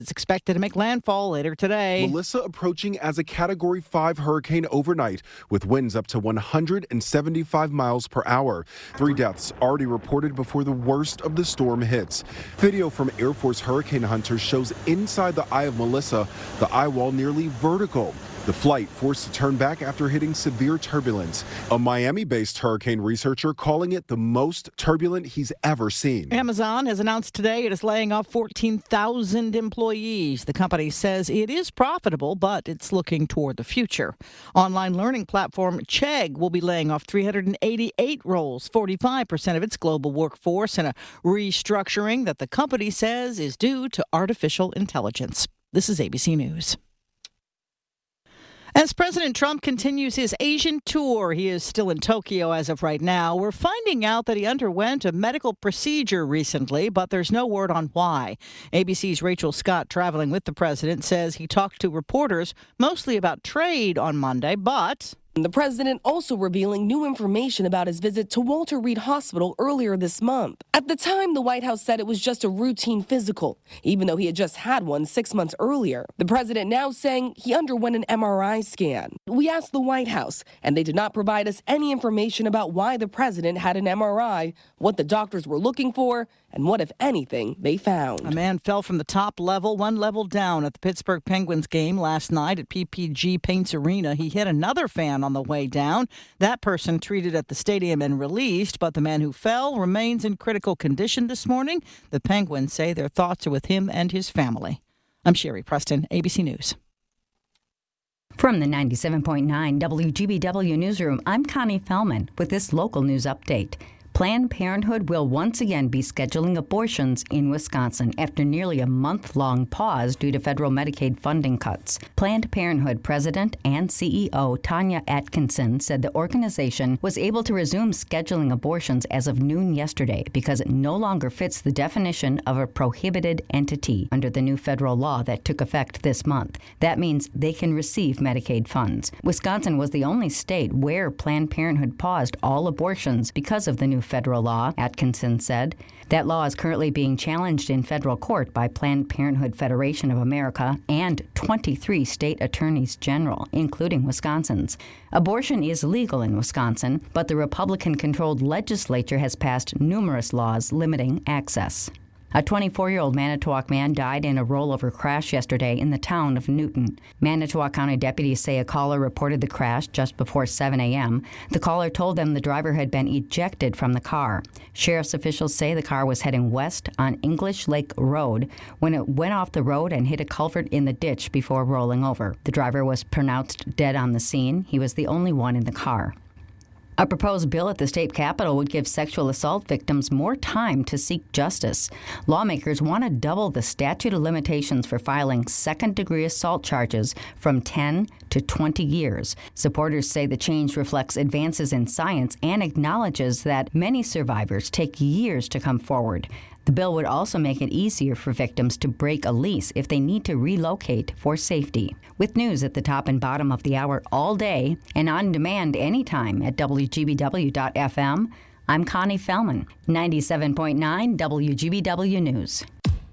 It's expected to make landfall later today. Melissa approaching as a Category 5 hurricane overnight with winds up to 175 miles per hour. 3 deaths already reported before the worst of the storm hits. Video from Air Force hurricane hunters shows inside the eye of Melissa, the eye wall nearly vertical. The flight forced to turn back after hitting severe turbulence. A Miami-based hurricane researcher calling it the most turbulent he's ever seen. Amazon has announced today it is laying off 14,000 employees. The company says it is profitable, but it's looking toward the future. Online learning platform Chegg will be laying off 388 roles, 45% of its global workforce, in a restructuring that the company says is due to artificial intelligence. This is ABC News. As President Trump continues his Asian tour, he is still in Tokyo as of right now. We're finding out that he underwent a medical procedure recently, but there's no word on why. ABC's Rachel Scott, traveling with the president, says he talked to reporters mostly about trade on Monday, but the president also revealing new information about his visit to Walter Reed Hospital earlier this month. At the time, the White House said it was just a routine physical, even though he had just had one 6 months earlier. The president now saying he underwent an MRI scan. We asked the White House, and they did not provide us any information about why the president had an MRI, what the doctors were looking for, and what, if anything, they found. A man fell from the top level, one level down at the Pittsburgh Penguins game last night at PPG Paints Arena. He hit another fan on the way down. That person treated at the stadium and released, but the man who fell remains in critical condition this morning. The Penguins say their thoughts are with him and his family. I'm Sherry Preston, ABC News. From the 97.9 WGBW Newsroom, I'm Connie Fellman with this local news update. Planned Parenthood will once again be scheduling abortions in Wisconsin after nearly a month-long pause due to federal Medicaid funding cuts. Planned Parenthood President and CEO Tanya Atkinson said the organization was able to resume scheduling abortions as of noon yesterday because it no longer fits the definition of a prohibited entity under the new federal law that took effect this month. That means they can receive Medicaid funds. Wisconsin was the only state where Planned Parenthood paused all abortions because of the new federal law, Atkinson said. That law is currently being challenged in federal court by Planned Parenthood Federation of America and 23 state attorneys general, including Wisconsin's. Abortion is legal in Wisconsin, but the Republican-controlled legislature has passed numerous laws limiting access. A 24-year-old Manitowoc man died in a rollover crash yesterday in the town of Newton. Manitowoc County deputies say a caller reported the crash just before 7 a.m. The caller told them the driver had been ejected from the car. Sheriff's officials say the car was heading west on English Lake Road when it went off the road and hit a culvert in the ditch before rolling over. The driver was pronounced dead on the scene. He was the only one in the car. A proposed bill at the state capitol would give sexual assault victims more time to seek justice. Lawmakers want to double the statute of limitations for filing second-degree assault charges from 10 to 20 years. Supporters say the change reflects advances in science and acknowledges that many survivors take years to come forward. The bill would also make it easier for victims to break a lease if they need to relocate for safety. With news at the top and bottom of the hour all day and on demand anytime at WGBW.FM, I'm Connie Fellman, 97.9 WGBW News.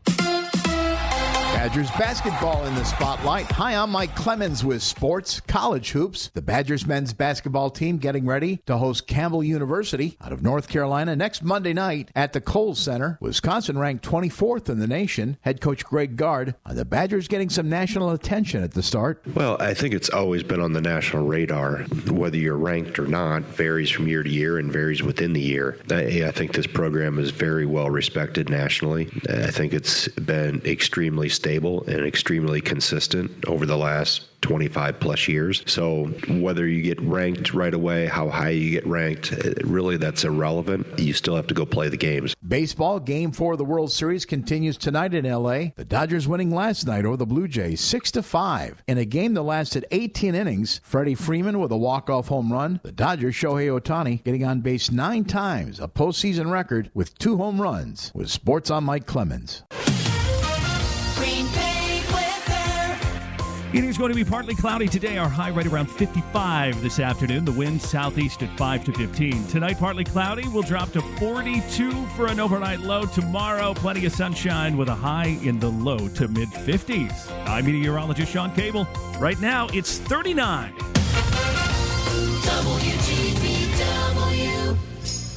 Badgers basketball in the spotlight. Hi, I'm Mike Clemens with sports, college hoops. The Badgers men's basketball team getting ready to host Campbell University out of North Carolina next Monday night at the Kohl's Center. Wisconsin ranked 24th in the nation. Head coach Greg Gard. Are the Badgers getting some national attention at the start? Well, I think it's always been on the national radar. Whether you're ranked or not varies from year to year and varies within the year. I think this program is very well respected nationally. I think it's been extremely stable and extremely consistent over the last 25 plus years. So whether you get ranked right away, how high you get ranked, really that's irrelevant. You still have to go play the games. Baseball, Game 4 of the World Series continues tonight in L.A. The Dodgers winning last night over the Blue Jays 6-5. In a game that lasted 18 innings, Freddie Freeman with a walk-off home run. The Dodgers' Shohei Ohtani getting on base 9 times, a postseason record with 2 home runs. With Sports, I'm Mike Clemens. It's going to be partly cloudy today. Our high right around 55 this afternoon. The wind southeast at 5 to 15. Tonight, partly cloudy. We'll drop to 42 for an overnight low. Tomorrow, plenty of sunshine with a high in the low to mid-50s. I'm meteorologist Sean Cable. Right now, it's 39. WGBW.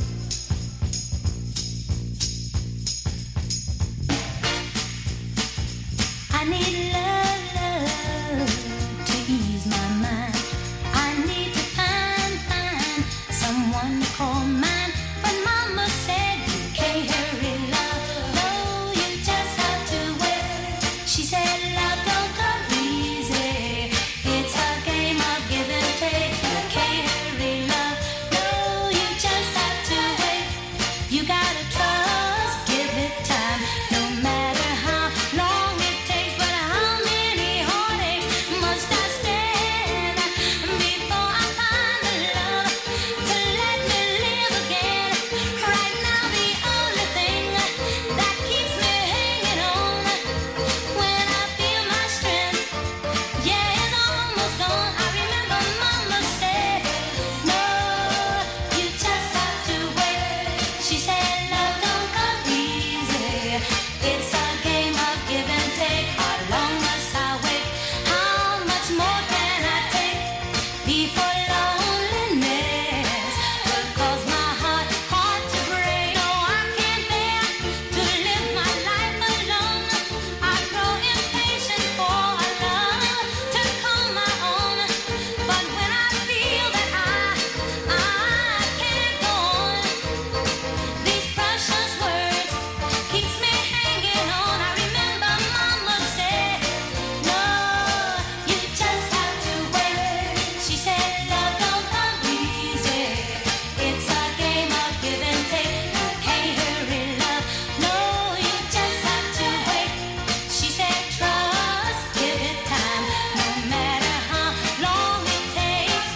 I need love to ease my mind. I need to find someone to call mine. But Mama said you can't hurry love. No, you just have to wait. She said love don't come easy. It's a game of give and take. You can't hurry love. No, you just have to wait. You gotta trust, give it time. No matter how long it takes, but how many heartaches must I stand before I find the love to let me live again? Right now, the only thing that keeps me hanging on when I feel my strength, yeah, it's almost gone. I remember Mama said, no, you just have to wait. She said, love don't come easy. It's a game of give and take. How long must I wait? How much more can I take before loneliness will cause my heart to break? No, I can't bear to live my life alone. I grow impatient for a love to call my own. But when I feel that I can't go on, these precious words keeps me hanging on. I remember Mama said, no, you just have to wait. She said, love don't come easy. It's a game of give and take. You can't hurry love. No, you just have to wait. She said, trust, give it time. No matter how long it takes.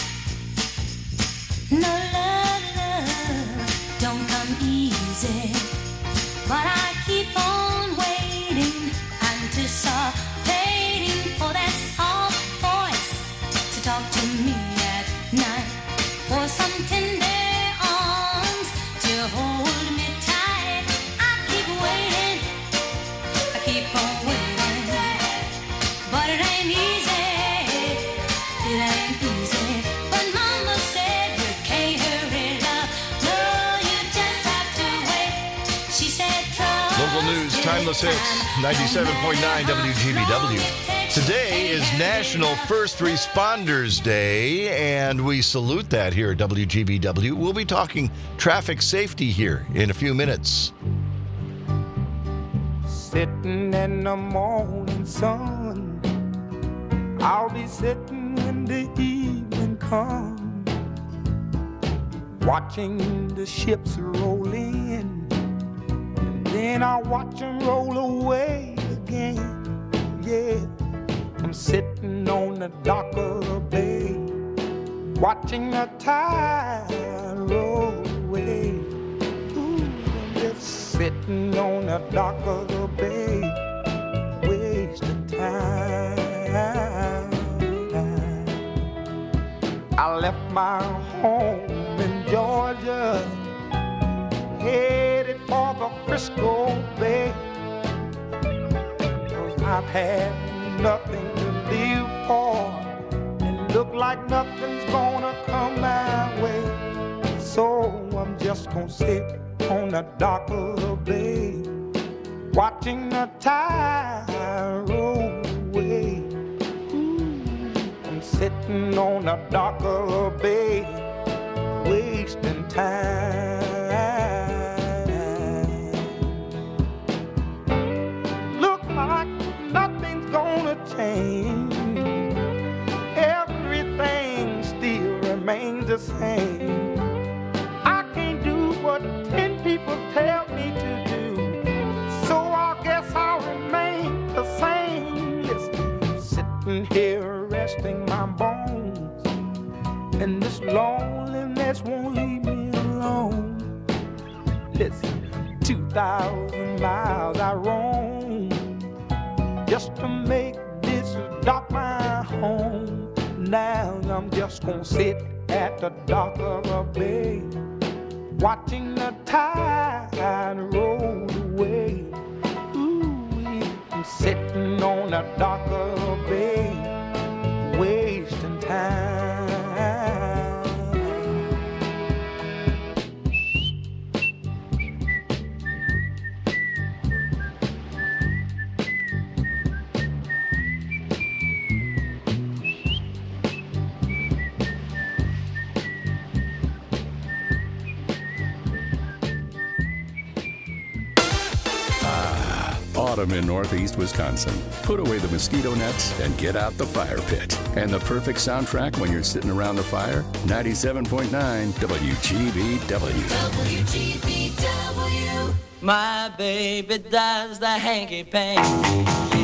No love don't come easy. But I keep on waiting, anticipating for that soft voice to talk to me at night, for some tender arms to hold me tight. I keep waiting, I keep on waiting, but it ain't easy, it ain't easy. But Mama said you can't hurry love, no, you just have to wait. She said trust. Local news, timeless hits, 97.9 WGBW. Today is National First Responders Day, and we salute that here at WGBW. We'll be talking traffic safety here in a few minutes. Sitting in the morning sun, I'll be sitting when the evening comes, watching the ships roll in, and then I'll watch them roll away again. Yeah, I'm sitting on the dock of the bay, watching the tide roll away. Ooh, I'm just sitting on the dock of the bay, wasting time. I left my home in Georgia, headed for the Frisco Bay, 'cause I've had nothing to live for, and look like nothing's gonna come my way. So I'm just gonna sit on the dock of the bay, watching the tide roll away. I'm sitting on the dock of the bay, wasting time. Look like nothing's gonna change. Everything still remains the same. I can't do what 10 people tell me to do, so I guess I'll remain the same. Listen, sitting here resting my bones, and this loneliness won't leave me alone. Listen, 2,000 miles I roam just to make this is dock my home. Now I'm just gonna sit at the dock of a bay, watching the tide roll away. Ooh, I'm sitting on the dock of a bay, wasting time. Autumn in northeast Wisconsin. Put away the mosquito nets and get out the fire pit. And the perfect soundtrack when you're sitting around the fire? 97.9 WGBW. WGBW. My baby does the hanky panky.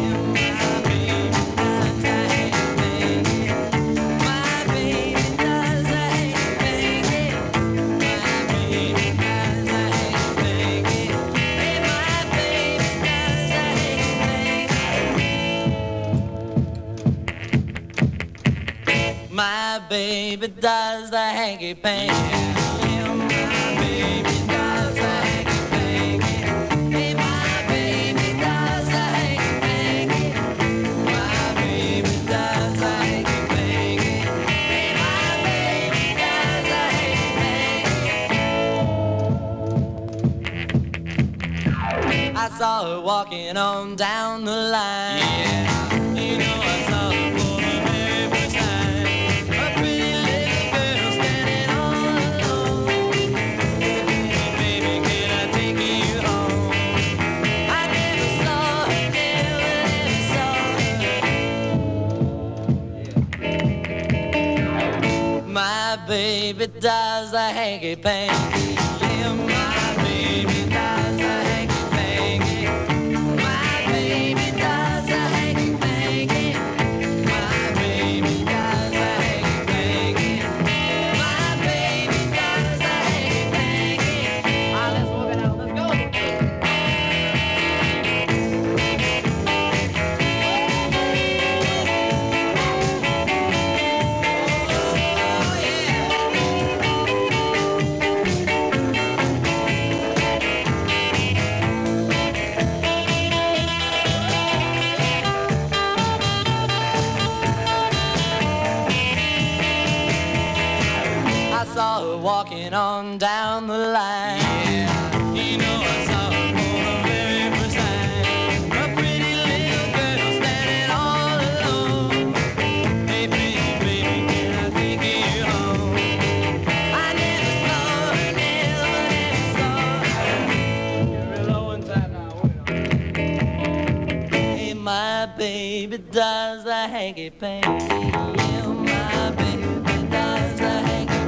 My baby does the hanky panky. Yeah, my baby does the hanky panky. Hey, my baby does the hanky panky. My baby does the hanky panky. Hey, my baby does the hanky panky. I saw her walking on down the line. Yeah, you know I saw her for the very first time. Baby does the hanky panky. Yeah, my baby does the hanky panky. My baby does the hanky panky. My baby does the hanky panky. My baby does the hanky panky. All right, let's walk it out. Let's go. Walking on down the line. Yeah, you know I saw her for the very first time. A pretty little girl standing all alone. Hey, baby, can I take you home? I never saw her, never saw her. You're real low inside now. Hey, my baby does the hanky panky. Yeah, my baby does the hanky panky.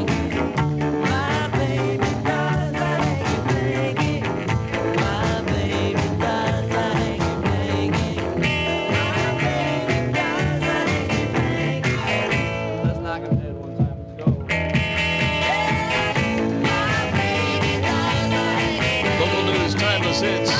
Hits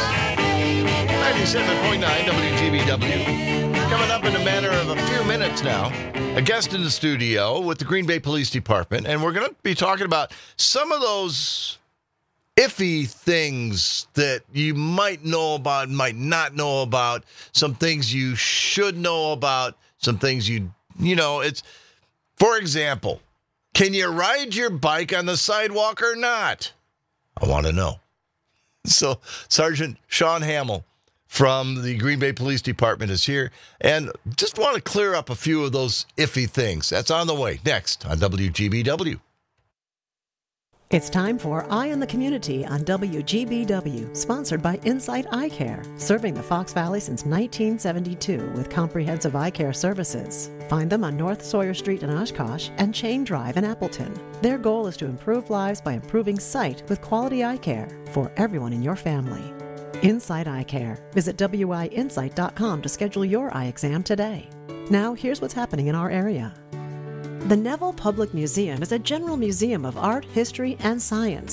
97.9 WGBW. Coming up in a matter of a few minutes now, a guest in the studio with the Green Bay Police Department, and we're going to be talking about some of those iffy things that you might know about, might not know about, some things you should know about, some things you know, it's, for example, can you ride your bike on the sidewalk or not? I want to know. So Sergeant Sean Hamill from the Green Bay Police Department is here, and just want to clear up a few of those iffy things. That's on the way next on WGBW. It's time for Eye on the Community on WGBW, sponsored by Insight Eye Care, serving the Fox Valley since 1972 with comprehensive eye care services. Find them on North Sawyer Street in Oshkosh and Chain Drive in Appleton. Their goal is to improve lives by improving sight with quality eye care for everyone in your family. Insight Eye Care. Visit WIinsight.com to schedule your eye exam today. Now, here's what's happening in our area. The Neville Public Museum is a general museum of art, history, and science.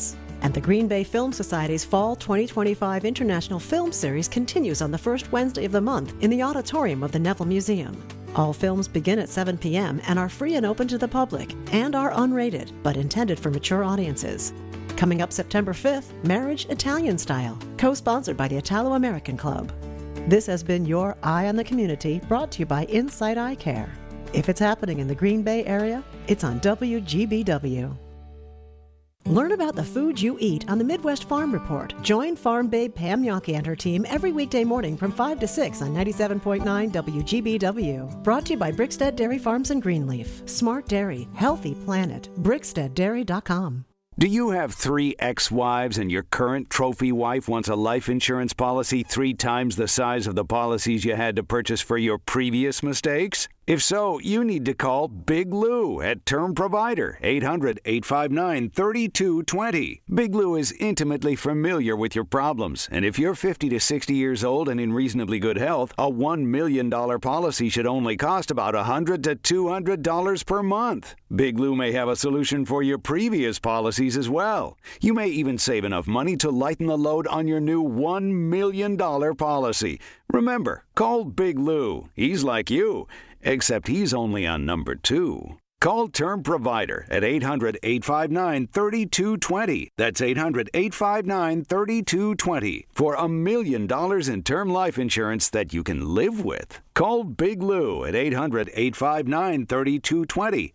And the Green Bay Film Society's Fall 2025 International Film Series continues on the first Wednesday of the month in the auditorium of the Neville Museum. All films begin at 7 p.m. and are free and open to the public, and are unrated, but intended for mature audiences. Coming up September 5th, Marriage Italian Style, co-sponsored by the Italo-American Club. This has been your Eye on the Community, brought to you by Insight Eye Care. If it's happening in the Green Bay area, it's on WGBW. Learn about the food you eat on the Midwest Farm Report. Join Farm Babe Pam Yonke and her team every weekday morning from 5 to 6 on 97.9 WGBW. Brought to you by Brickstead Dairy Farms and Greenleaf. Smart Dairy, Healthy Planet. BricksteadDairy.com. Do you have 3 ex-wives and your current trophy wife wants a life insurance policy 3 times the size of the policies you had to purchase for your previous mistakes? If so, you need to call Big Lou at Term Provider, 800-859-3220. Big Lou is intimately familiar with your problems, and if you're 50 to 60 years old and in reasonably good health, a $1 million policy should only cost about $100 to $200 per month. Big Lou may have a solution for your previous policies as well. You may even save enough money to lighten the load on your new $1 million policy. Remember, call Big Lou. He's like you, except he's only on number 2. Call Term Provider at 800-859-3220. That's 800-859-3220 for $1 million in term life insurance that you can live with. Call Big Lou at 800-859-3220.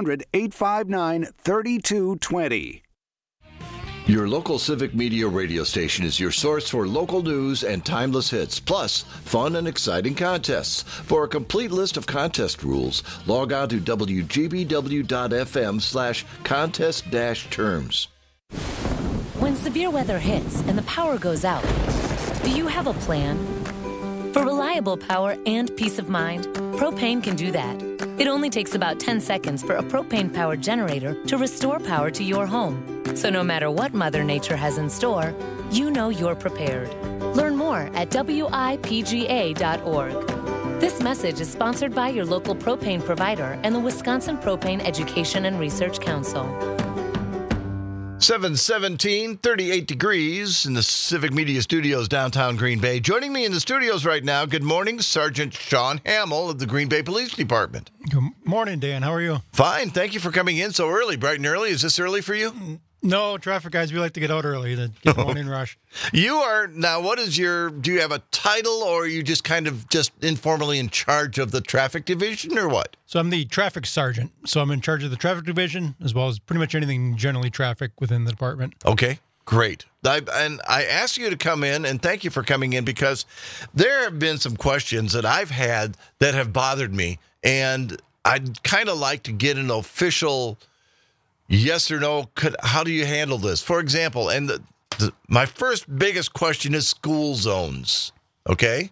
800-859-3220. Your local Civic Media radio station is your source for local news and timeless hits, plus fun and exciting contests. For a complete list of contest rules, log on to wgbw.fm/contest-terms. When severe weather hits and the power goes out, do you have a plan? For reliable power and peace of mind, Propane can do that. It only takes about 10 seconds for a propane-powered generator to restore power to your home. So no matter what Mother Nature has in store, you know you're prepared. Learn more at WIPGA.org. This message is sponsored by your local propane provider and the Wisconsin Propane Education and Research Council. 717, 38 degrees in the Civic Media Studios, downtown Green Bay. Joining me in the studios right now, good morning, Sergeant Sean Hamill of the Green Bay Police Department. Good morning, Dan. How are you? Fine. Thank you for coming in so early, bright and early. Is this early for you? No, traffic guys, we like to get out early to get the morning rush. You are, now what is do you have a title, or are you just kind of just informally in charge of the traffic division, or what? So I'm the traffic sergeant. So I'm in charge of the traffic division, as well as pretty much anything generally traffic within the department. Okay, great. And I asked you to come in, and thank you for coming in, because there have been some questions that I've had that have bothered me, and I'd kind of like to get an official yes or no. How do you handle this? For example, and my first biggest question is school zones, okay?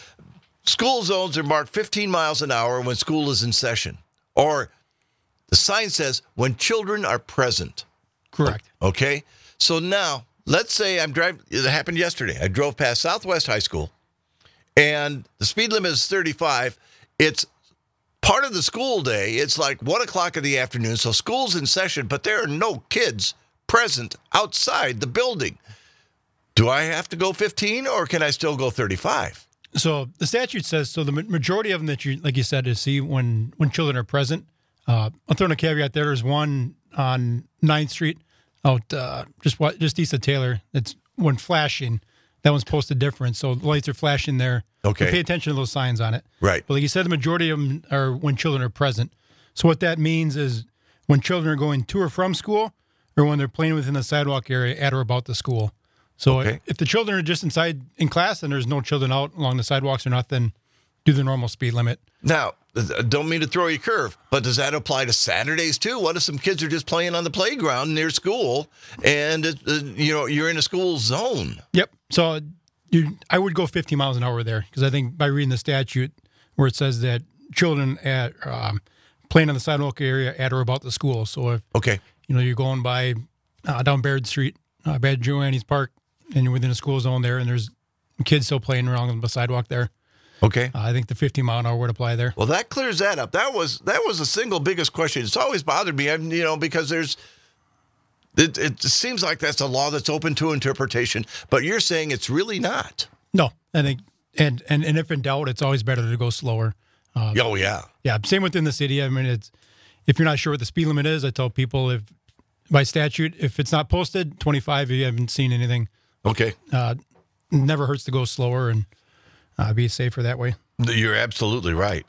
School zones are marked 15 miles an hour when school is in session. Or the sign says when children are present. Correct. Okay? So now, let's say I'm driving. It happened yesterday. I drove past Southwest High School, and the speed limit is 35. It's part of the school day. It's like 1 o'clock in the afternoon, so school's in session, but there are no kids present outside the building. Do I have to go 15, or can I still go 35? So the statute says, so the majority of them that you, like you said, is see when children are present. I'll throw in a caveat there. There's one on 9th Street out just east of Taylor. It's when flashing. That one's posted different, so the lights are flashing there. Okay. So pay attention to those signs on it. Right. But like you said, the majority of them are when children are present. So what that means is when children are going to or from school, or when they're playing within the sidewalk area at or about the school. So if the children are just inside in class and there's no children out along the sidewalks or not, then do the normal speed limit. Now, don't mean to throw you a curve, but does that apply to Saturdays too? What if some kids are just playing on the playground near school and you're in a school zone? Yep. So I would go 50 miles an hour there, because I think by reading the statute where it says that children at playing on the sidewalk area at or about the school. So if you're going by down Baird Street, Bad Joanne's Park, and you're within a school zone there, and there's kids still playing around on the sidewalk there. Okay. I think the 50 mile an hour would apply there. Well, that clears that up. That was the single biggest question. It's always bothered me, because there's It seems like that's a law that's open to interpretation, but you're saying it's really not. No, I think, and if in doubt, it's always better to go slower. Oh, yeah. Yeah, same within the city. I mean, if you're not sure what the speed limit is, I tell people by statute, if it's not posted, 25 if you haven't seen anything. Okay. Never hurts to go slower and be safer that way. You're absolutely right.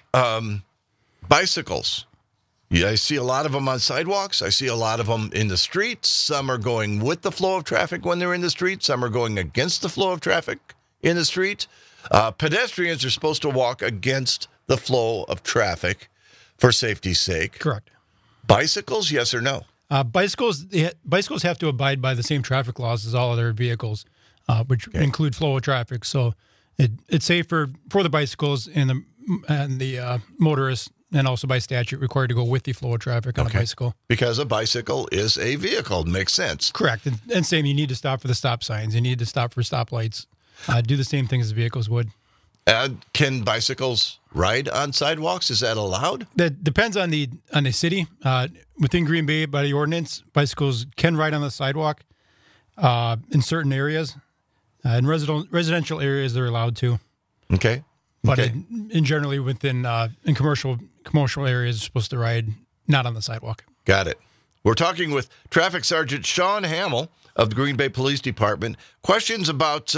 Bicycles. Yeah, I see a lot of them on sidewalks. I see a lot of them in the streets. Some are going with the flow of traffic when they're in the street. Some are going against the flow of traffic in the street. Pedestrians are supposed to walk against the flow of traffic for safety's sake. Correct. Bicycles, yes or no? Bicycles have to abide by the same traffic laws as all other vehicles, which include flow of traffic. So it's safer for the bicycles and the motorists, and also by statute required to go with the flow of traffic on a bicycle. Because a bicycle is a vehicle. Makes sense. Correct. And same, you need to stop for the stop signs. You need to stop for stoplights. Do the same thing as vehicles would. Can bicycles ride on sidewalks? Is that allowed? That depends on the city. Within Green Bay, by the ordinance, bicycles can ride on the sidewalk in certain areas. In residential areas, they're allowed to. Okay. But in generally within in commercial areas, you're supposed to ride not on the sidewalk. Got it. We're talking with Traffic Sergeant Sean Hamill of the Green Bay Police Department. Questions about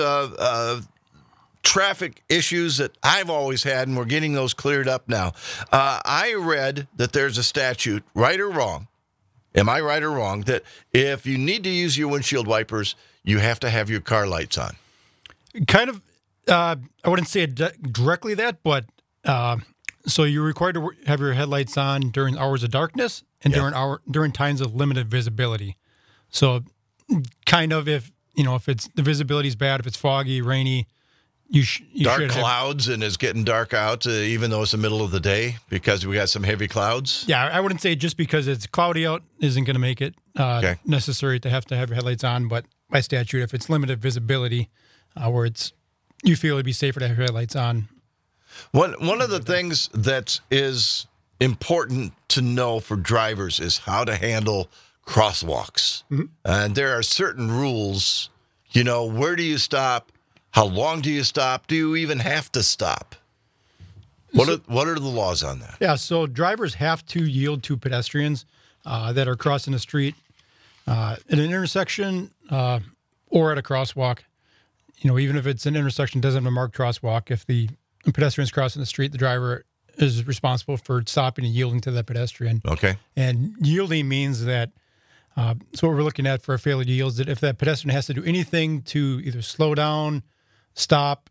traffic issues that I've always had, and we're getting those cleared up now. I read that there's a statute, right or wrong, am I right or wrong, that if you need to use your windshield wipers, you have to have your car lights on? Kind of. I wouldn't say directly that, but so you're required to have your headlights on during hours of darkness and during times of limited visibility. So, kind of if it's the visibility is bad, if it's foggy, rainy, you dark clouds and it's getting dark out, even though it's the middle of the day because we got some heavy clouds. Yeah, I wouldn't say just because it's cloudy out isn't going to make it necessary to have your headlights on, but by statute, if it's limited visibility, where you feel it'd be safer to have your headlights on. One of the things that is important to know for drivers is how to handle crosswalks. Mm-hmm. And there are certain rules. Where do you stop? How long do you stop? Do you even have to stop? What are the laws on that? Yeah, so drivers have to yield to pedestrians that are crossing the street at an intersection or at a crosswalk. Even if it's an intersection, doesn't have a marked crosswalk, if the pedestrian is crossing the street, the driver is responsible for stopping and yielding to that pedestrian. Okay. And yielding means that, so what we're looking at for a failure to yield is that if that pedestrian has to do anything to either slow down, stop,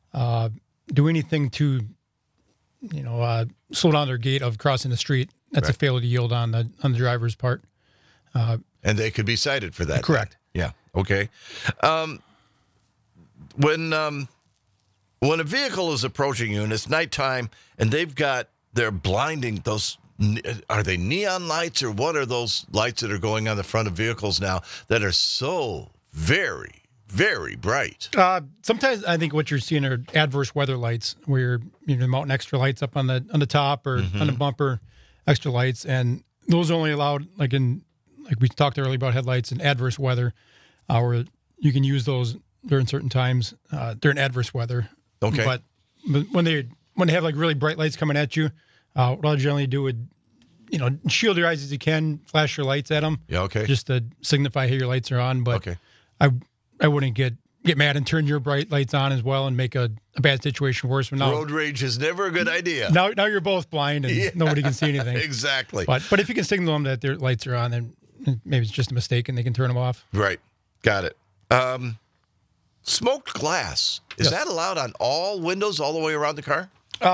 do anything to, slow down their gait of crossing the street, that's a failure to yield on the driver's part. And they could be cited for that. Correct. Then. Yeah. Okay. When a vehicle is approaching you and it's nighttime and they're blinding those, are they neon lights or what are those lights that are going on the front of vehicles now that are so very, very bright? Sometimes I think what you're seeing are adverse weather lights where you're mounting extra lights up on the top or on the bumper, extra lights, and those are only allowed like we talked earlier about headlights and adverse weather, where you can use those during certain times during adverse weather. Okay. But when they have like really bright lights coming at you, what I'll generally do would, shield your eyes as you can, flash your lights at them. Yeah. Okay. Just to signify hey, your lights are on. But I wouldn't get mad and turn your bright lights on as well and make a bad situation worse. Now, road rage is never a good idea. Now you're both blind and nobody can see anything. Exactly. But if you can signal them that their lights are on, then maybe it's just a mistake and they can turn them off. Right. Got it. Smoked glass. Is that allowed on all windows all the way around the car?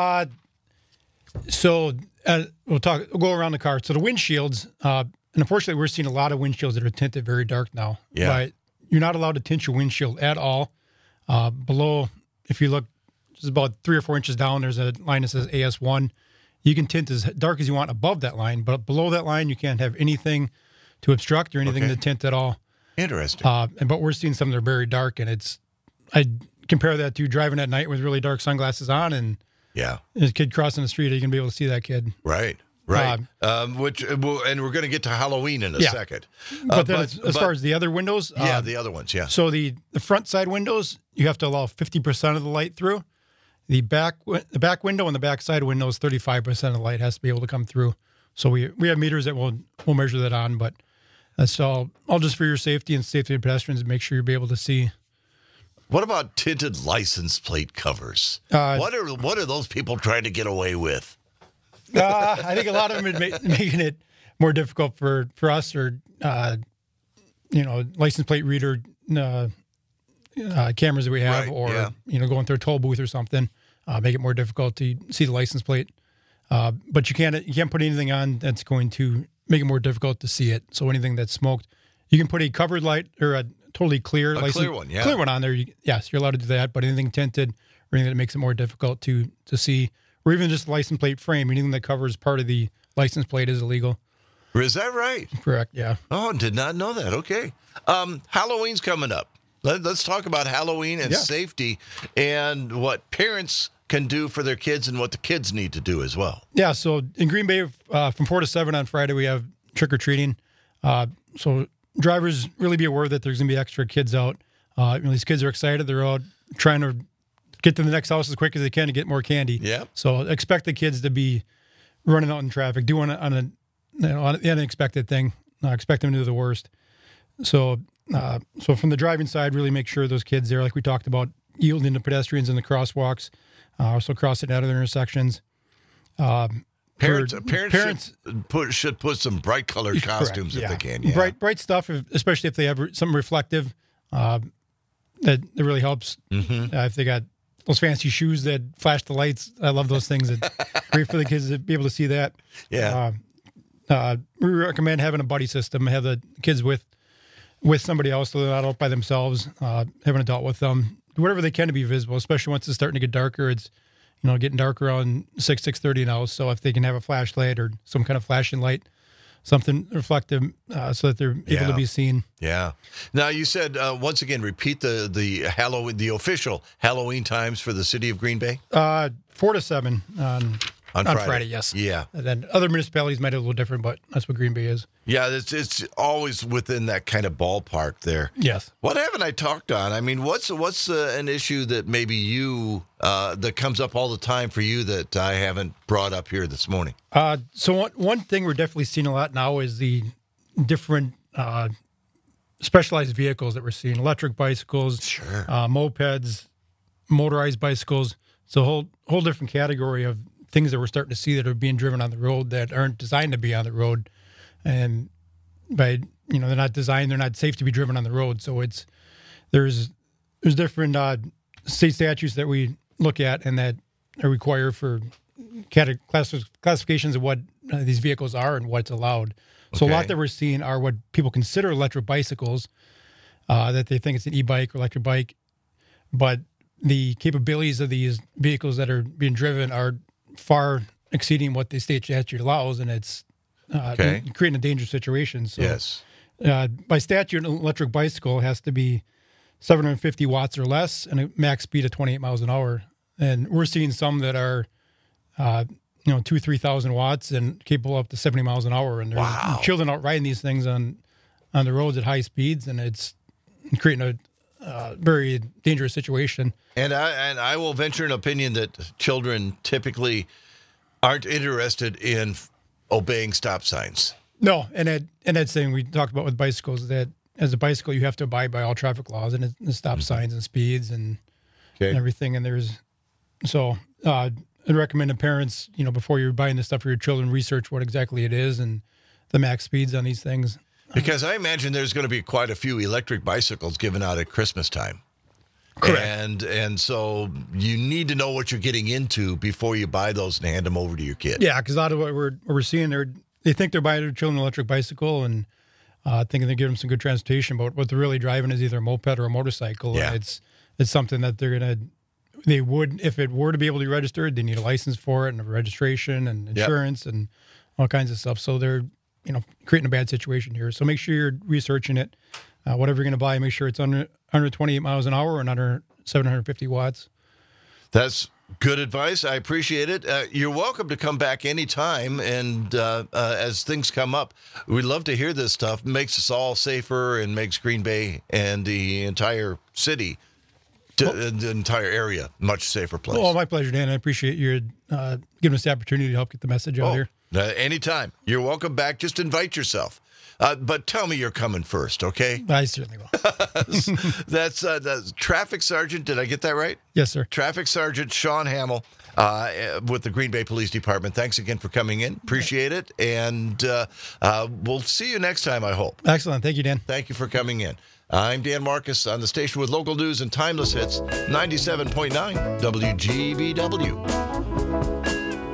So we'll go around the car. So the windshields, and unfortunately we're seeing a lot of windshields that are tinted very dark now. Yeah. But you're not allowed to tint your windshield at all. Below, if you look just about 3 or 4 inches down, there's a line that says AS1. You can tint as dark as you want above that line, but below that line, you can't have anything to obstruct or anything to tint at all. Interesting. But we're seeing some that are very dark, and I compare that to driving at night with really dark sunglasses on, and a kid crossing the street, you can be able to see that kid. Right. Right. And we're going to get to Halloween in a second. But as far as the other windows, the other ones, yeah. So the front side windows, you have to allow 50% of the light through. The back window and the back side windows, 35% of the light has to be able to come through. So we have meters that we'll measure that on, but that's all just for your safety and safety of pedestrians to make sure you'll be able to see. What about tinted license plate covers? What are those people trying to get away with? I think a lot of them are making it more difficult for us or license plate reader cameras that we have, going through a toll booth or something, make it more difficult to see the license plate. But you can't put anything on that's going to make it more difficult to see it. So anything that's smoked, you can put a covered light or a totally clear clear one on there. Yes, you're allowed to do that. But anything tinted or anything that makes it more difficult to see, or even just the license plate frame, anything that covers part of the license plate is illegal. Is that right? Correct. Yeah. Oh, did not know that. Okay. Halloween's coming up. Let's talk about Halloween and safety and what parents can do for their kids and what the kids need to do as well. Yeah, so in Green Bay, from 4 to 7 on Friday, we have trick-or-treating. So drivers really be aware that there's going to be extra kids out. These kids are excited. They're out trying to get to the next house as quick as they can to get more candy. Yeah. So expect the kids to be running out in traffic, doing it on the unexpected thing. Expect them to do the worst. So from the driving side, really make sure those kids there, like we talked about, yielding to pedestrians in the crosswalks, also crossing out of the intersections. Parents should put some bright colored costumes if they can. Yeah. Bright stuff, especially if they have some reflective. That really helps. Mm-hmm. If they got those fancy shoes that flash the lights, I love those things. It's great for the kids to be able to see that. Yeah. We recommend having a buddy system. Have the kids with somebody else, so they're not out by themselves. Have an adult with them. Do whatever they can to be visible, especially once it's starting to get darker. It's getting dark around 6:30 now. So if they can have a flashlight or some kind of flashing light, something reflective, so that they're able to be seen. Yeah. Now you said once again, repeat the Halloween, the official Halloween times for the city of Green Bay. 4 to 7 on Friday. Yes. Yeah. And then other municipalities might have a little different, but that's what Green Bay is. Yeah, it's always within that kind of ballpark there. Yes. What haven't I talked on? I mean, what's an issue that maybe you that comes up all the time for you that I haven't brought up here this morning? So one thing we're definitely seeing a lot now is the different specialized vehicles that we're seeing: electric bicycles, mopeds, motorized bicycles. So a whole different category of things that we're starting to see that are being driven on the road that aren't designed to be on the road. And they're not designed, they're not safe to be driven on the road. So there's different state statutes that we look at and that are required for classifications of what these vehicles are and what's allowed. So a lot that we're seeing are what people consider electric bicycles, that they think it's an e-bike or electric bike, but the capabilities of these vehicles that are being driven are far exceeding what the state statute allows, and it's creating a dangerous situation. So, yes. By statute, an electric bicycle has to be 750 watts or less and a max speed of 28 miles an hour. And we're seeing some that are, 3,000 watts and capable up to 70 miles an hour. And there's children out riding these things on the roads at high speeds, and it's creating a very dangerous situation. And I will venture an opinion that children typically aren't interested in obeying stop signs. No, and that's thing we talked about with bicycles, that as a bicycle you have to abide by all traffic laws and the stop signs and speeds and everything. And I'd recommend to parents, before you're buying this stuff for your children, research what exactly it is and the max speeds on these things. Because I imagine there's going to be quite a few electric bicycles given out at Christmas time. Correct. And so you need to know what you're getting into before you buy those and hand them over to your kid. Yeah, because a lot of what we're seeing, they think they're buying their children an electric bicycle and thinking they're giving them some good transportation, but what they're really driving is either a moped or a motorcycle. Yeah. And it's something that they would, if it were to be able to be registered, they need a license for it and a registration and insurance and all kinds of stuff. So they're creating a bad situation here. So make sure you're researching it. Whatever you're going to buy, make sure it's under 28 miles an hour and under 750 watts. That's Good advice. I appreciate it. You're welcome to come back anytime. And as things come up, we'd love to hear this stuff. It makes us all safer and makes Green Bay and the entire city, the entire area, much safer place. Oh, my pleasure, Dan. I appreciate your giving us the opportunity to help get the message out here. Anytime. You're welcome back. Just invite yourself. But tell me you're coming first, okay? I certainly will. That's Traffic Sergeant. Did I get that right? Yes, sir. Traffic Sergeant Sean Hamill with the Green Bay Police Department. Thanks again for coming in. Appreciate it. And we'll see you next time, I hope. Excellent. Thank you, Dan. Thank you for coming in. I'm Dan Marcus on the station with local news and timeless hits, 97.9 WGBW.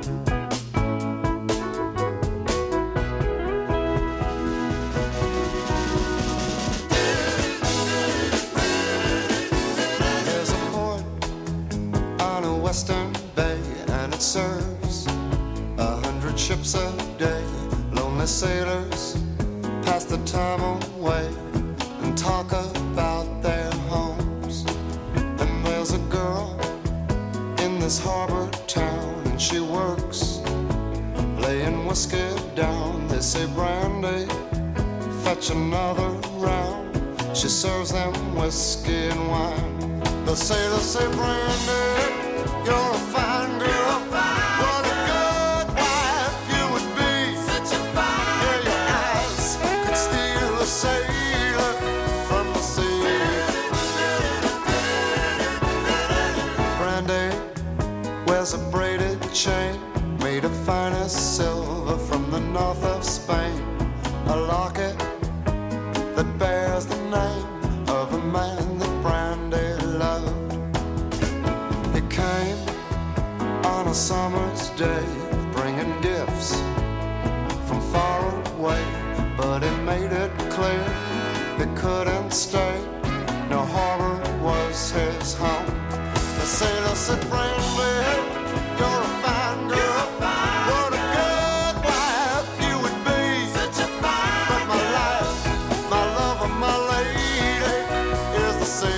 Western Bay, and it serves 100 ships a day. Lonely sailors pass the time away and talk about their homes. And there's a girl in this harbor town, and she works laying whiskey down. They say, Brandy, fetch another round. She serves them whiskey and wine. The sailors say, Brandy, you're a fine girl. What a good wife you would be. Such a fine girl. Yeah, your eyes could steal a sailor from the sea. Brandy wears a braided chain made of finest silver from the north of Spain. A locket that bears the name of a man that Brandy loved. It came on a summer's day, bringing gifts from far away, but it made it clear it couldn't stay. No harbor was his home. The sailor said, Brandy, you're a fine girl. What a good wife you would be. Such a fine. But my life, my love, and my lady is the sea.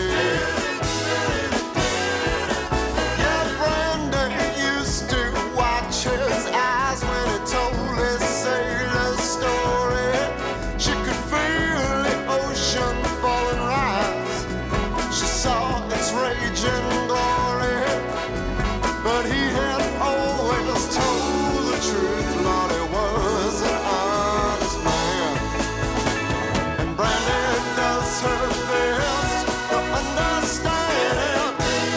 His eyes when he told his sailor story. She could feel the ocean fall and rise. She saw its raging glory. But he had always told the truth. Lord, he was an honest man. And Brandy does her best to understand.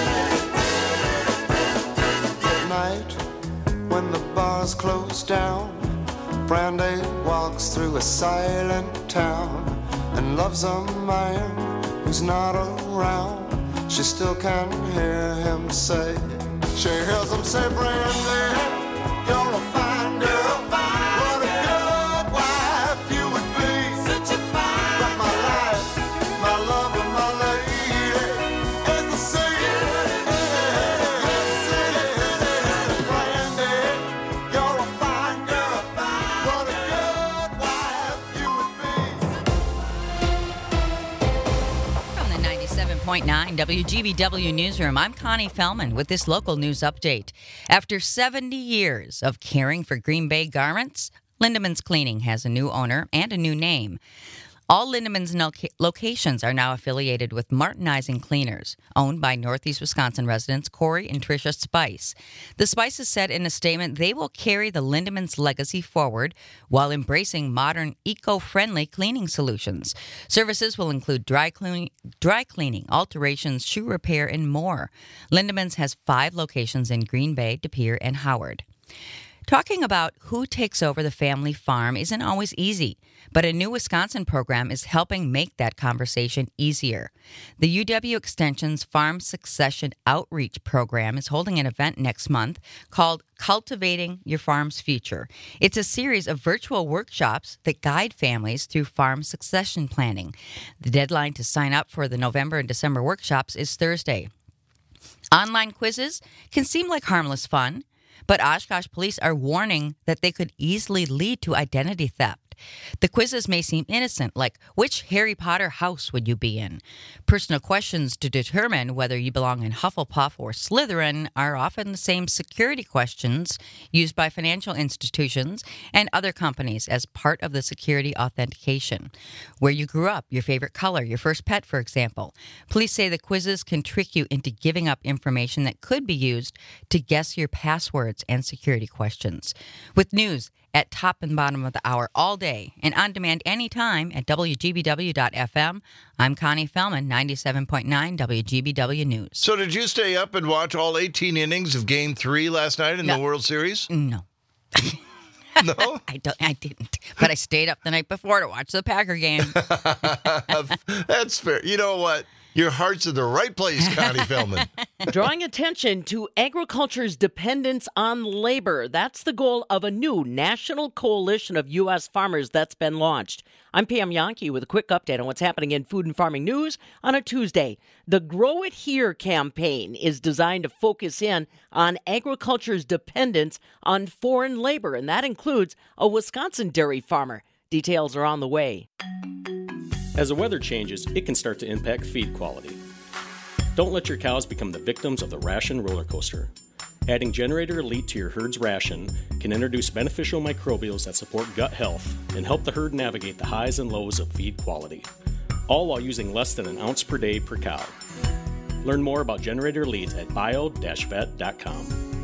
At night, when the bars close down, Brandy walks through a silent town and loves a man who's not around. She still can hear him say, she hears him say, Brandy, you're a fine girl. What a good wife you would be. Such a fine. But my life, my love, and my lady is the sea. You're a fine girl. What a good wife you would be. From the 97.9 WGBW Newsroom, I'm Connie Fellman with this local news update. After 70 years of caring for Green Bay garments, Lindemans Cleaning has a new owner and a new name. All Lindemans locations are now affiliated with Martinizing Cleaners, owned by Northeast Wisconsin residents Corey and Tricia Spice. The Spices said in a statement they will carry the Lindemans legacy forward while embracing modern, eco-friendly cleaning solutions. Services will include dry cleaning, alterations, shoe repair, and more. Lindemans has 5 locations in Green Bay, De Pere, and Howard. Talking about who takes over the family farm isn't always easy, but a new Wisconsin program is helping make that conversation easier. The UW Extension's Farm Succession Outreach Program is holding an event next month called Cultivating Your Farm's Future. It's a series of virtual workshops that guide families through farm succession planning. The deadline to sign up for the November and December workshops is Thursday. Online quizzes can seem like harmless fun, but Oshkosh police are warning that they could easily lead to identity theft. The quizzes may seem innocent, like which Harry Potter house would you be in? Personal questions to determine whether you belong in Hufflepuff or Slytherin are often the same security questions used by financial institutions and other companies as part of the security authentication. Where you grew up, your favorite color, your first pet, for example. Police say the quizzes can trick you into giving up information that could be used to guess your passwords and security questions. With news at top and bottom of the hour all day and on demand anytime at WGBW.FM, I'm Connie Fellman, 97.9 WGBW News. So did you stay up and watch all 18 innings of Game 3 last night in the World Series? No. No? I didn't. But I stayed up the night before to watch the Packer game. That's fair. You know what? Your heart's in the right place, Connie Fellman. Drawing attention to agriculture's dependence on labor. That's the goal of a new national coalition of U.S. farmers that's been launched. I'm Pam Yankee with a quick update on what's happening in food and farming news on a Tuesday. The Grow It Here campaign is designed to focus in on agriculture's dependence on foreign labor, and that includes a Wisconsin dairy farmer. Details are on the way. As the weather changes, it can start to impact feed quality. Don't let your cows become the victims of the ration roller coaster. Adding Generator Elite to your herd's ration can introduce beneficial microbials that support gut health and help the herd navigate the highs and lows of feed quality, all while using less than an ounce per day per cow. Learn more about Generator Elite at bio-vet.com.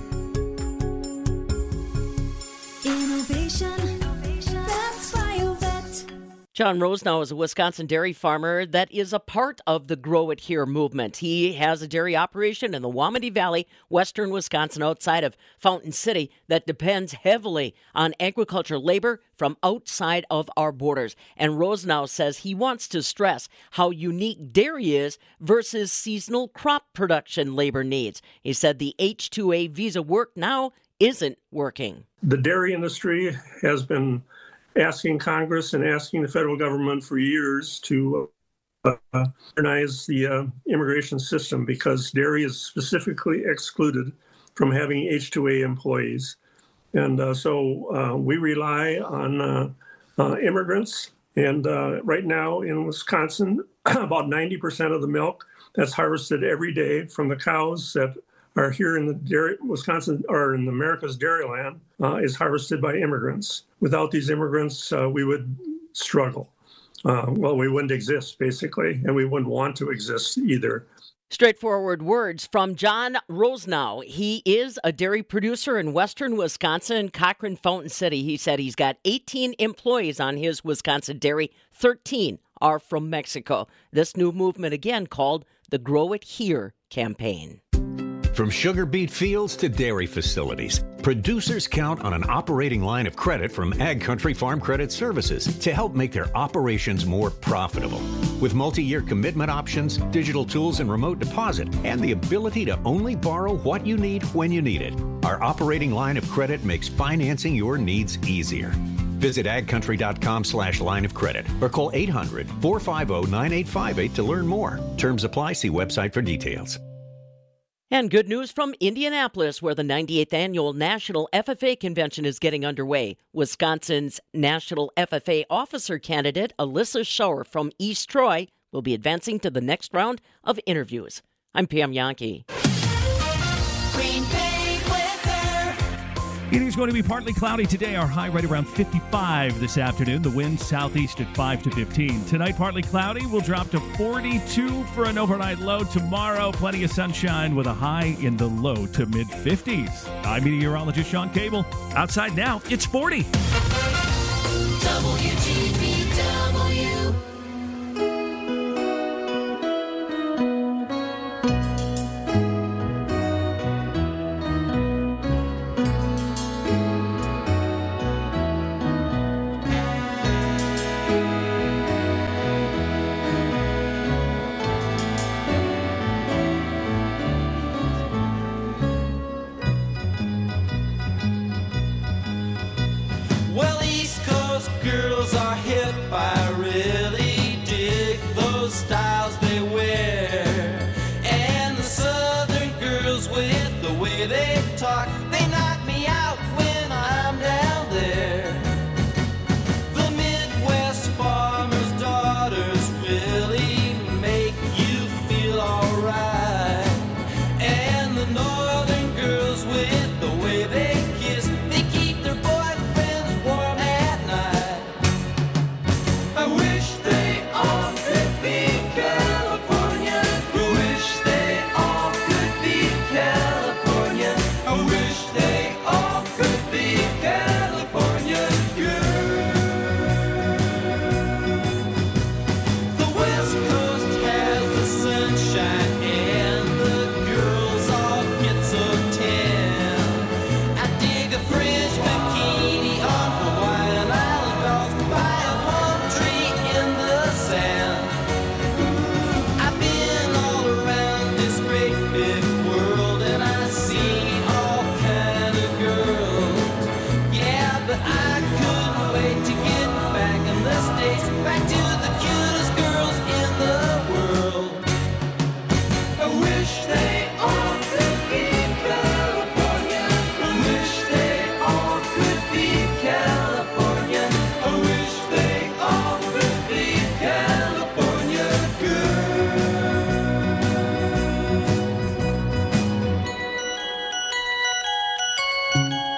Innovation, that's BioVet. John Rosenau is a Wisconsin dairy farmer that is a part of the Grow It Here movement. He has a dairy operation in the Wamedy Valley, western Wisconsin, outside of Fountain City, that depends heavily on agriculture labor from outside of our borders. And Rosenau says he wants to stress how unique dairy is versus seasonal crop production labor needs. He said the H-2A visa work now isn't working. The dairy industry has been asking Congress and asking the federal government for years to modernize the immigration system because dairy is specifically excluded from having H-2A employees. And so we rely on immigrants. And right now in Wisconsin, about 90% of the milk that's harvested every day from the cows that are here in the dairy, Wisconsin, or in America's dairyland, is harvested by immigrants. Without these immigrants, we would struggle. Well, we wouldn't exist, basically, and we wouldn't want to exist either. Straightforward words from John Rosenau. He is a dairy producer in western Wisconsin, Cochrane, Fountain City. He said he's got 18 employees on his Wisconsin dairy. 13 are from Mexico. This new movement, again, called the Grow It Here campaign. From sugar beet fields to dairy facilities, producers count on an operating line of credit from Ag Country Farm Credit Services to help make their operations more profitable. With multi-year commitment options, digital tools and remote deposit, and the ability to only borrow what you need when you need it, our operating line of credit makes financing your needs easier. Visit agcountry.com/line of credit or call 800-450-9858 to learn more. Terms apply. See website for details. And good news from Indianapolis, where the 98th Annual National FFA Convention is getting underway. Wisconsin's National FFA Officer candidate, Alyssa Schauer from East Troy, will be advancing to the next round of interviews. I'm Pam Yankee. Green Bay weather. It is going to be partly cloudy today. Our high right around 55 this afternoon. The wind southeast at 5 to 15. Tonight, partly cloudy. We'll drop to 42 for an overnight low. Tomorrow, plenty of sunshine with a high in the low to mid-50s. I'm meteorologist Sean Cable. Outside now, it's 40. WGBW. Well, East Coast girls are here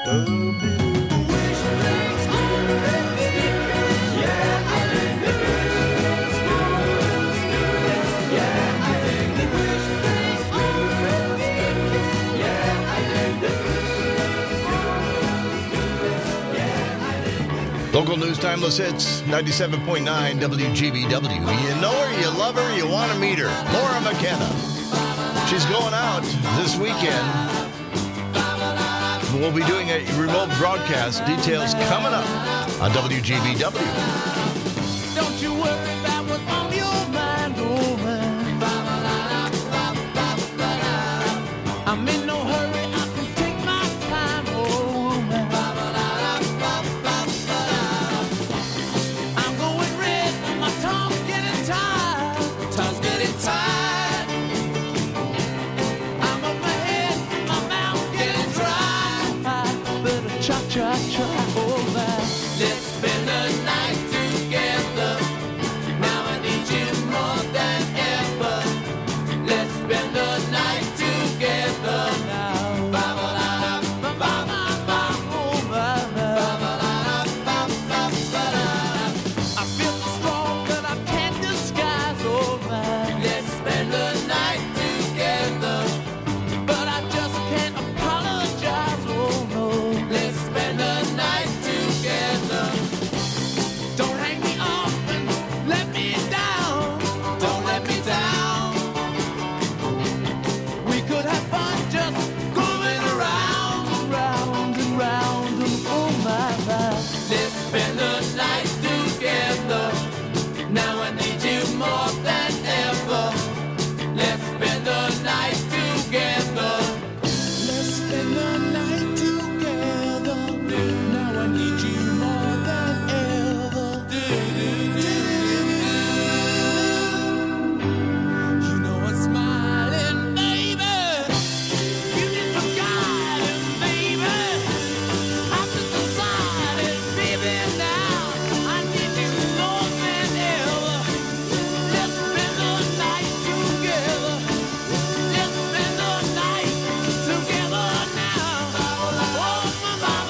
Local news, timeless hits, 97.9 WGBW. You know her, you love her, you want to meet her. Laura McKenna. She's going out this weekend. We'll be doing a remote broadcast. Details coming up on WGBW. Don't you worry about what's on your mind, oh man. I'm in no hurry, I can take my time, oh man. I'm going red, my tongue's getting tired. Tongue's getting tired. I'm up my head, my mouth getting dry. Better cha-cha-cha, oh man. Let's spend the night together. Now I need you more than ever. Let's spend the night together now. I feel so strong that I can't disguise, oh man. Let's spend the night together, but I just can't apologize, oh no. Let's spend the night together. Don't hang me up and let me down. Don't let me down. We could have fun just going around and round and round and oh my God. Let's spend the night together. Now I need you more than ever. Let's spend the night together. Let's spend the night together. Now I need you more than ever. You know I'm smiling, baby. You need some guidance, baby. I've just decided, baby, now I need you more than ever. Let's spend the night together. Let's spend the night together now. Oh, my,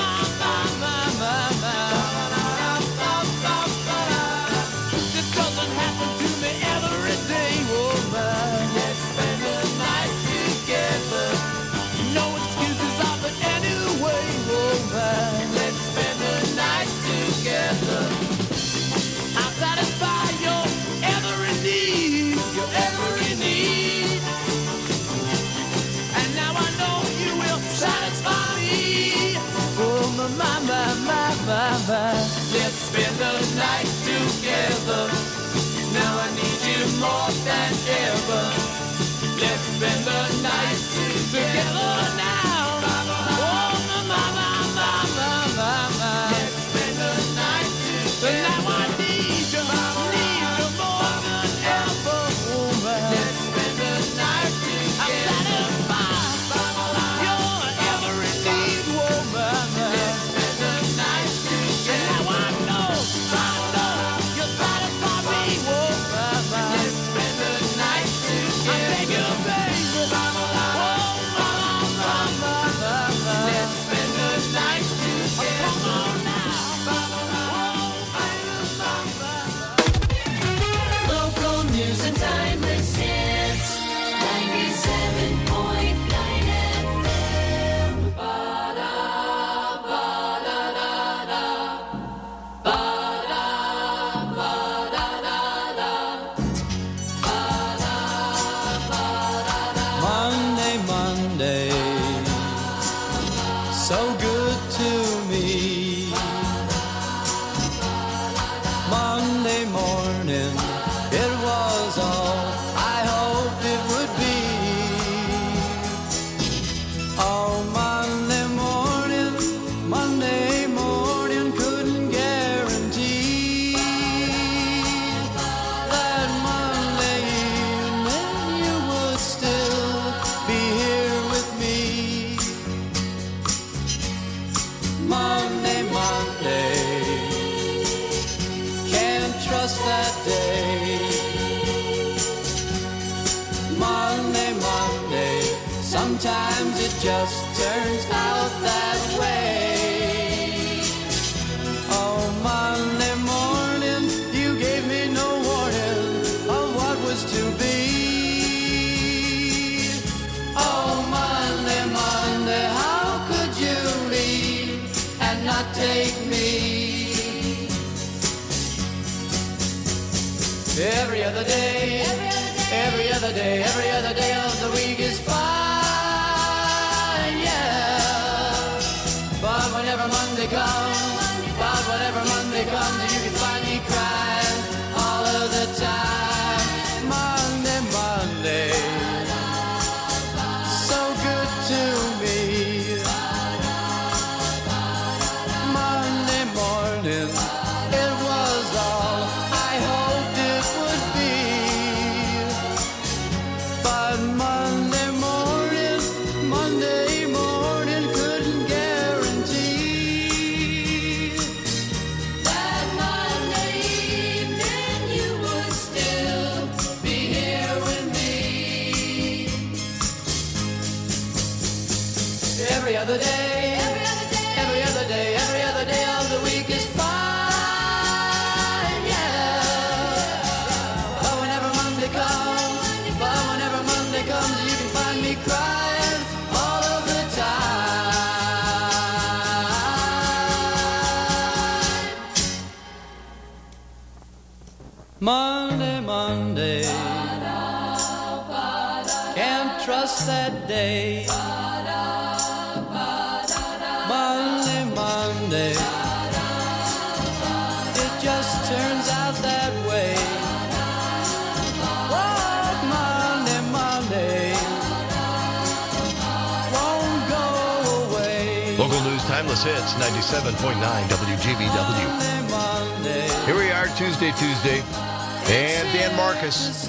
this doesn't happen to me every day, oh man. Let's spend the night together. No excuses of it anyway, oh man. Let's spend the night together. I'll satisfy your every need, your every need. And now I know you will satisfy me. Oh my. Let's spend the night together. Now I need you more than ever. Let's spend the night together now. Oh my. Let's spend the night together. Now I need you more than ever. Oh man. Let's spend the night together. I'm satisfied your every need, woman. Let's spend the night together. And now I know you satisfy me, woman. Let's spend the night together. I beg you, baby. Oh, let's spend the night together. Come on now. Local news and timeless hits. 97.9 FM. Monday, so good to me. Monday morning, it was all I hoped it would be. Oh, Monday morning, couldn't guarantee that Monday evening you would still be here with me. Monday, can't trust that day. Monday, sometimes it just turns out that way. and not take me. Every other day, every other day, every other day of the week is fine, yeah. But whenever Monday comes, you can find me crying all of the time. Monday, Monday, so good to me. Monday morning, it was all I hoped it would be. But Monday morning couldn't guarantee that Monday evening you would still be here with me. Every other day, every other day, every other day of the week is fine, yeah. But whenever Monday comes, you can find me crying all of the time. Monday, can't trust that day. Monday, it just turns out that way. Oh, Monday, won't go away. Local news, timeless hits, 97.9 WGBW. Here we are, Tuesday, and Dan Marcus.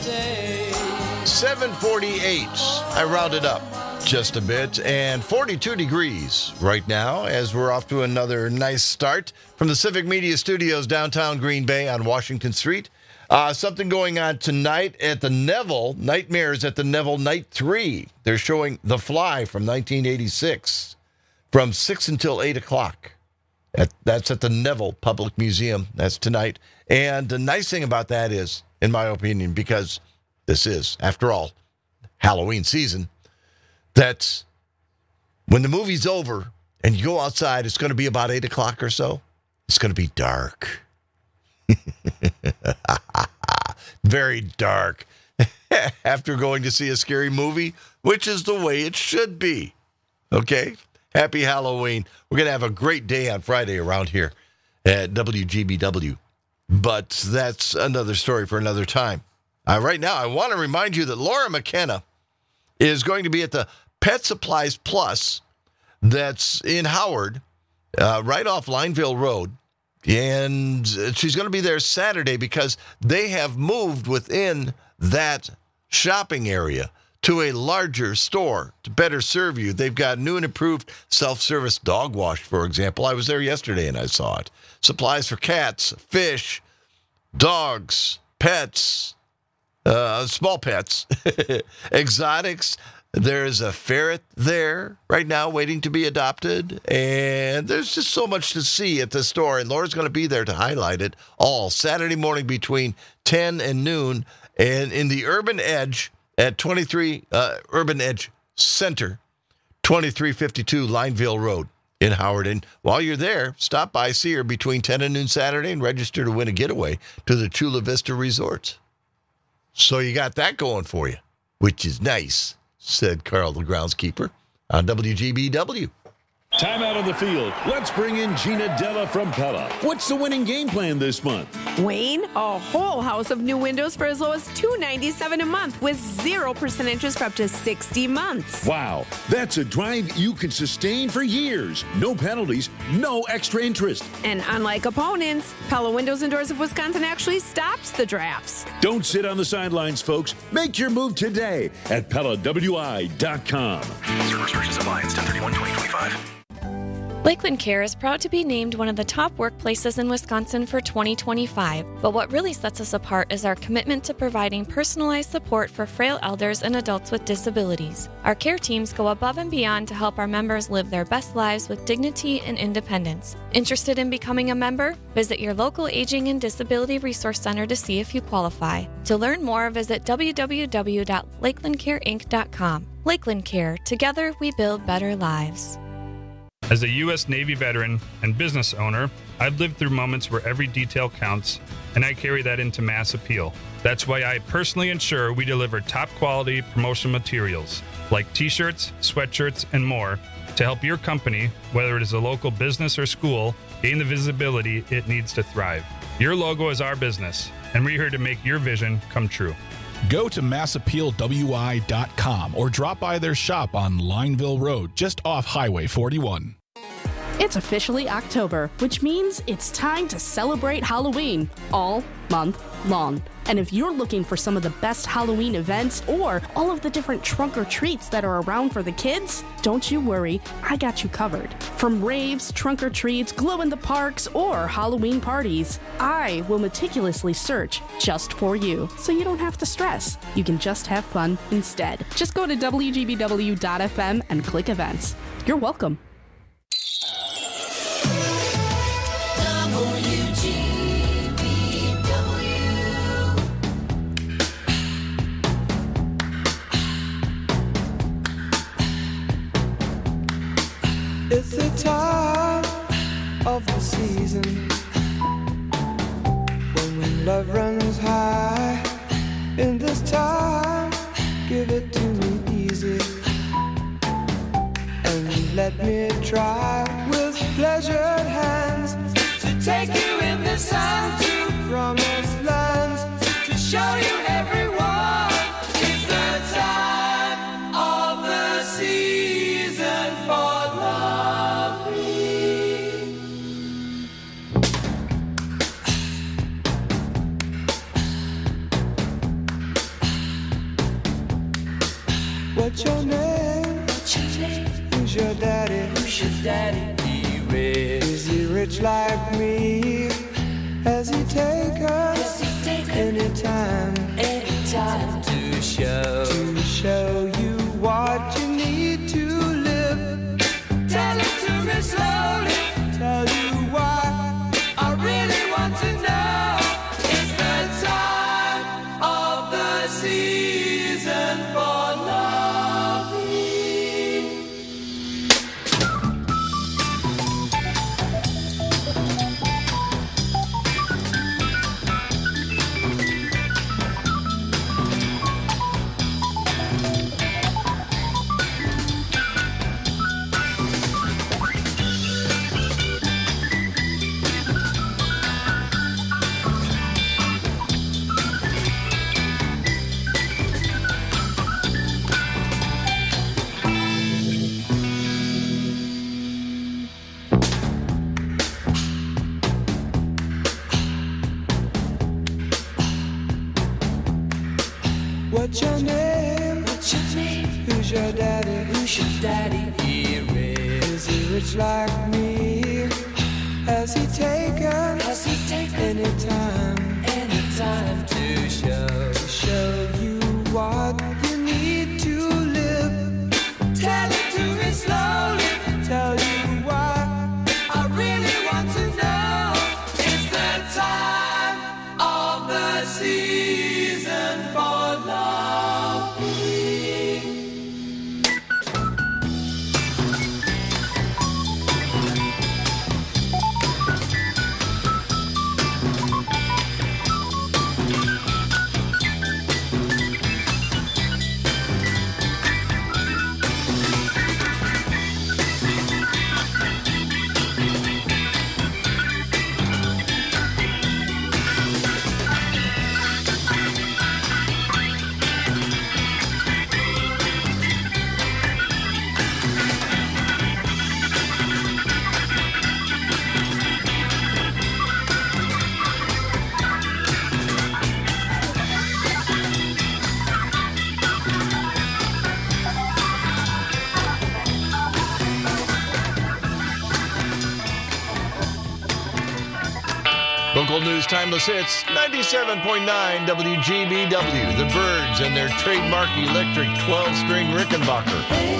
7:48. I rounded up just a bit, and 42 degrees right now as we're off to another nice start from the Civic Media Studios downtown Green Bay on Washington Street. Something going on tonight at the Neville, Nightmares at the Neville Night 3. They're showing The Fly from 1986 from 6 until 8 o'clock. That's at the Neville Public Museum. That's tonight. And the nice thing about that is, in my opinion, because this is, after all, Halloween season, that when the movie's over and you go outside, it's going to be about 8 o'clock or so. It's going to be dark. Very dark. After going to see a scary movie, which is the way it should be. Okay? Happy Halloween. We're going to have a great day on Friday around here at WGBW. But that's another story for another time. Right now, I want to remind you that Laura McKenna is going to be at the Pet Supplies Plus that's in Howard, right off Lineville Road. And she's going to be there Saturday because they have moved within that shopping area to a larger store to better serve you. They've got new and improved self-service dog wash, for example. I was there yesterday and I saw it. Supplies for cats, fish, dogs, pets, small pets, exotics. There's a ferret there right now waiting to be adopted. And there's just so much to see at the store. And Laura's going to be there to highlight it all Saturday morning between 10 and noon. And in the Urban Edge at 23 Urban Edge Center, 2352 Lineville Road in Howard. And while you're there, stop by, see her between 10 and noon Saturday and register to win a getaway to the Chula Vista Resort. So you got that going for you, which is nice, said Carl, the groundskeeper, on WGBW. Time out on the field. Let's bring in Gina Della from Pella. What's the winning game plan this month? Wayne, a whole house of new windows for as low as $297 a month with 0% interest for up to 60 months. Wow, that's a drive you can sustain for years. No penalties, no extra interest. And unlike opponents, Pella Windows and Doors of Wisconsin actually stops the drafts. Don't sit on the sidelines, folks. Make your move today at PellaWI.com. Certain restrictions apply. It's 10/31/2025. Lakeland Care is proud to be named one of the top workplaces in Wisconsin for 2025, but what really sets us apart is our commitment to providing personalized support for frail elders and adults with disabilities. Our care teams go above and beyond to help our members live their best lives with dignity and independence. Interested in becoming a member? Visit your local Aging and Disability Resource Center to see if you qualify. To learn more, visit www.lakelandcareinc.com. Lakeland Care. Together, we build better lives. As a U.S. Navy veteran and business owner, I've lived through moments where every detail counts, and I carry that into mass appeal. That's why I personally ensure we deliver top quality promotional materials like t-shirts, sweatshirts, and more to help your company, whether it is a local business or school, gain the visibility it needs to thrive. Your logo is our business, and we're here to make your vision come true. Go to massappealwi.com or drop by their shop on Lineville Road, just off Highway 41. It's officially October, which means it's time to celebrate Halloween all month long. And if you're looking for some of the best Halloween events or all of the different trunk or treats that are around for the kids, don't you worry, I got you covered. From raves, trunk or treats, glow in the parks, or Halloween parties, I will meticulously search just for you, so you don't have to stress. You can just have fun instead. Just go to WGBW.FM and click events. You're welcome. It's the time of the season when love runs high. In this time, give it to me easy and let me try with pleasured hands to take you in this time to promised lands, to show you everyone. It's the time of the season for What's your name? Who's your daddy? Is he rich like me? Has he take us anytime to show you what you need to live? Tell it to me slowly. Tell you why I really want to know. It's the time of the season for What's your name? Who's your daddy? Is he rich like me? Has he taken anytime to show you what you need to live? Tell it to me slowly. Tell you why I really want to know. It's the time of the season for love. Local news, timeless hits, 97.9 WGBW. The Byrds and their trademark electric 12-string Rickenbacker.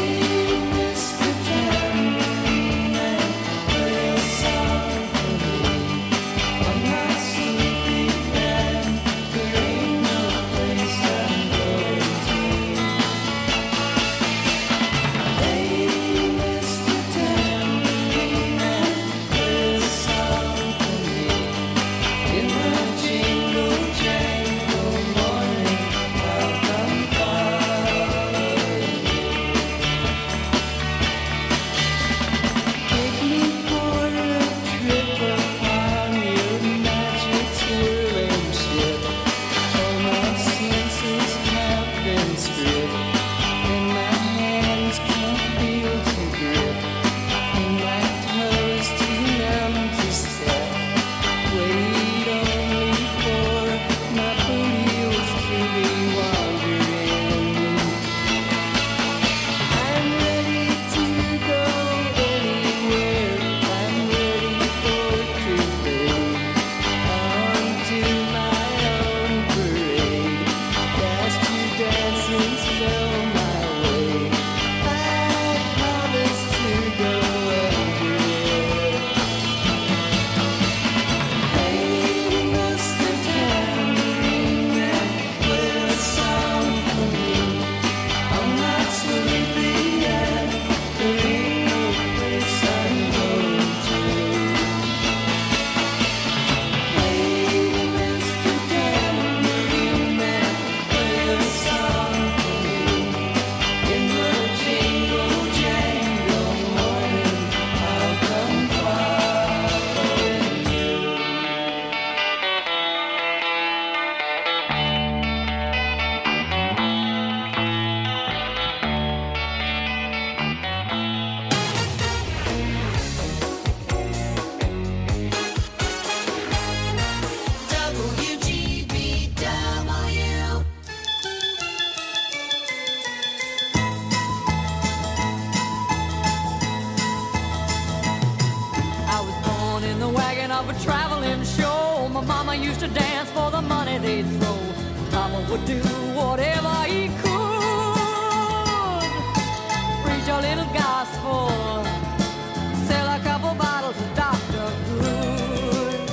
of a traveling show. My mama used to dance for the money they'd throw. Papa would do whatever he could. Preach a little gospel, sell a couple bottles of Dr. Good.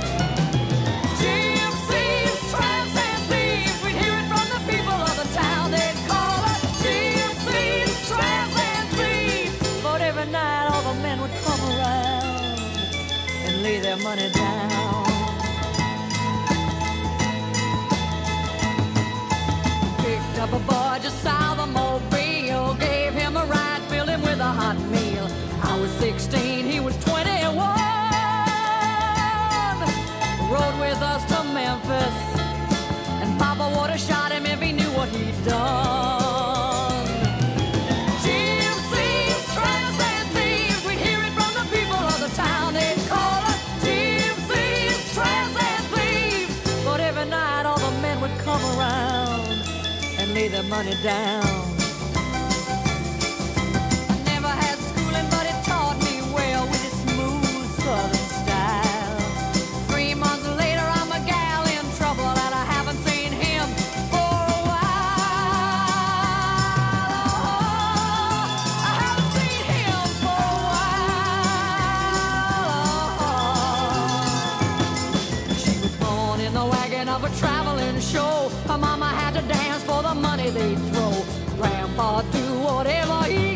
Gypsies, tramps, and thieves, we'd hear it from the people of the town. They'd call us gypsies, tramps, and thieves. But every night all the men would come around and lay their money down. Picked up a boy just south of Mobile, gave him a ride, filled him with a hot meal. I was 16, he was 21. Rode with us to Memphis, and Papa would have shot him if he knew what he'd done. Gypsies, tramps, and thieves, we'd hear it from the people of the town. They'd call us gypsies, tramps, and thieves. But every night all the men would come around and lay their money down. I never had schooling, but it taught me well with its smooth southern style. 3 months later, I'm a gal in trouble, and I haven't seen him for a while. Oh, I haven't seen him for a while. She was born in the wagon of a traveling show. Her mama had to dance for the money they'd throw. Grandpa do whatever he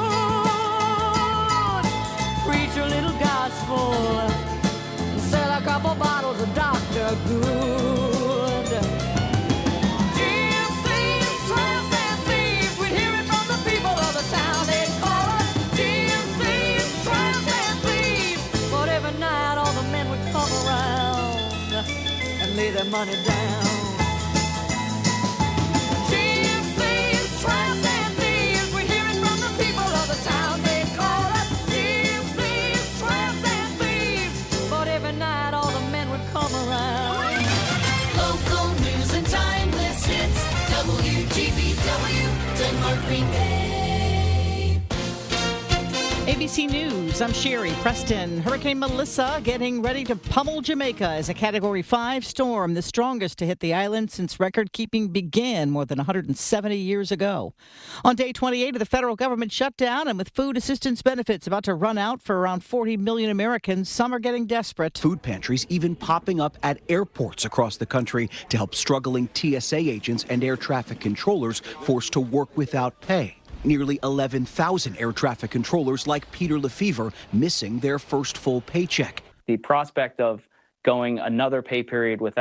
could. Preach a little gospel and sell a couple bottles of Dr. Good. Gypsies, tramps, and thieves, we'd hear it from the people of the town. They'd call us gypsies, tramps, and thieves. But every night all the men would come around and lay their money down. Gypsies, tramps, and thieves, we hear it from the people of the town. They call us gypsies, tramps, and thieves. But every night all the men would come around. Local news and timeless hits. WGBW, Denmark, Green Bay. ABC News, I'm Sherry Preston. Hurricane Melissa getting ready to pummel Jamaica as a Category 5 storm, the strongest to hit the island since record-keeping began more than 170 years ago. On day 28 of the federal government shutdown, and with food assistance benefits about to run out for around 40 million Americans, some are getting desperate. Food pantries even popping up at airports across the country to help struggling TSA agents and air traffic controllers forced to work without pay. Nearly 11,000 air traffic controllers like Peter Lefevre missing their first full paycheck. The prospect of going another pay period without